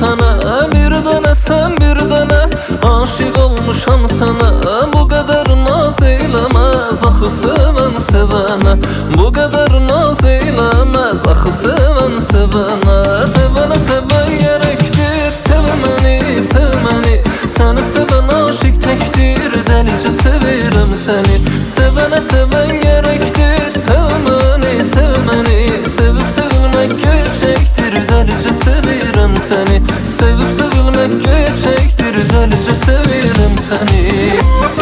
sana. Bir dene sen bir dene, aşık olmuşam sana. Bu kadar naz eylemez axı seven sevene. Bu kadar naz eylemez axı seven sevene. Sevene seven gerektir, sevmeni sevmeni. Seni seven aşık tektir, delice sevirem seni. Sevene seven gerektir, sevmeni sevmeni. Sevip sevilmek gerçektir, delice sevirem seni. Sevip sevilmek gerçektir, delice sevirem seni.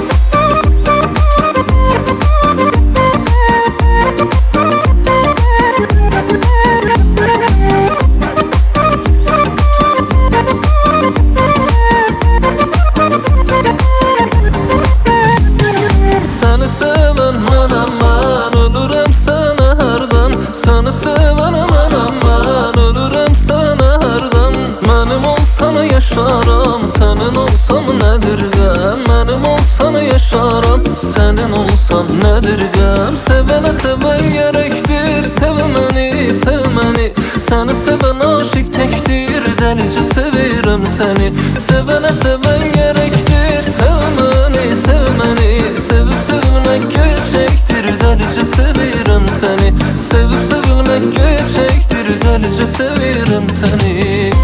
Seni seven mən ölürəm sana hardan. Seni seven mən ölürəm sana hardan. Mənim olsan yaşaram, senin olsam nedir gəm? Mənim olsan yaşaram, senin olsam nedir gəm? Sevene seven gerektir, sevmeni sevmeni. Seni seven aşık tektir, delice sevirem seni. Sevene seven gerektir, sevmeni sevmeni. Sevip sevilmek gerçektir, delice sevirem seni. Sevip sevilmek gerçektir, delice sevirem seni.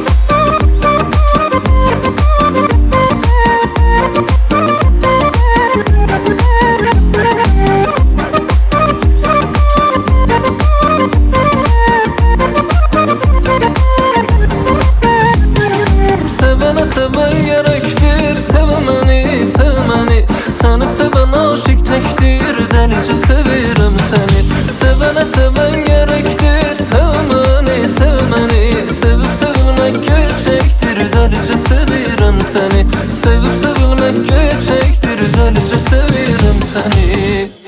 Sevene seven gerektir, sevmeni sevmeni. Seni seven aşık tektir, delice sevirem seni. Sevene seven gerektir, sevmeni sevmeni. Sevip sevilmek gerçektir, delice sevirem seni. Sevip sevilmek gerçektir, delice sevirem seni.